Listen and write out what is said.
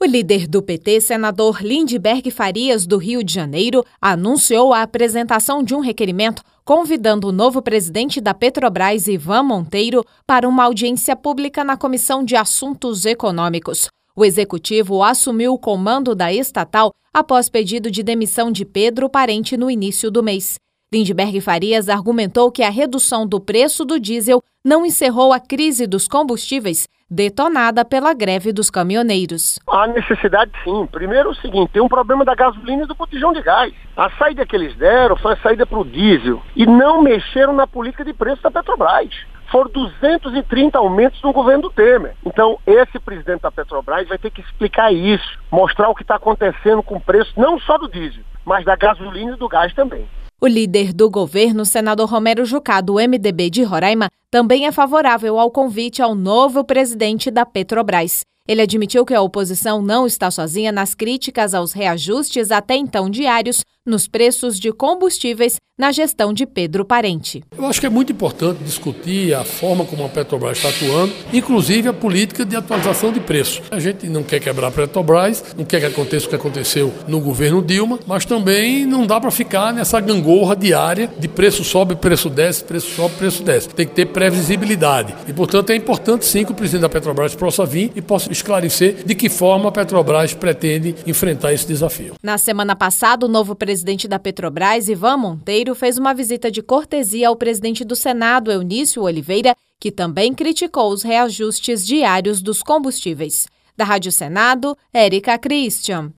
líder do PT, senador Lindenberg Farias, do Rio de Janeiro, anunciou a apresentação de um requerimento convidando o novo presidente da Petrobras, Ivan Monteiro, para uma audiência pública na Comissão de Assuntos Econômicos. O executivo assumiu o comando da estatal após pedido de demissão de Pedro Parente no início do mês. Lindenberg Farias argumentou que a redução do preço do diesel não encerrou a crise dos combustíveis, detonada pela greve dos caminhoneiros. Há necessidade, sim. Primeiro, o seguinte, tem um problema da gasolina e do botijão de gás. A saída que eles deram foi a saída para o diesel e não mexeram na política de preço da Petrobras. Foram 230 aumentos no governo do Temer. Então, esse presidente da Petrobras vai ter que explicar isso, mostrar o que está acontecendo com o preço não só do diesel, mas da gasolina e do gás também. O líder do governo, senador Romero Jucá, do MDB de Roraima, também é favorável ao convite ao novo presidente da Petrobras. Ele admitiu que a oposição não está sozinha nas críticas aos reajustes até então diários nos preços de combustíveis na gestão de Pedro Parente. Eu acho que é muito importante discutir a forma como a Petrobras está atuando, inclusive a política de atualização de preços. A gente não quer quebrar a Petrobras, não quer que aconteça o que aconteceu no governo Dilma, mas também não dá para ficar nessa gangorra diária de preço sobe, preço desce, preço sobe, preço desce. Tem que ter previsibilidade. E, portanto, é importante sim que o presidente da Petrobras possa vir e possa esclarecer de que forma a Petrobras pretende enfrentar esse desafio. Na semana passada, o novo presidente da Petrobras, Ivan Monteiro, fez uma visita de cortesia ao presidente do Senado, Eunício Oliveira, que também criticou os reajustes diários dos combustíveis. Da Rádio Senado, Érica Christian.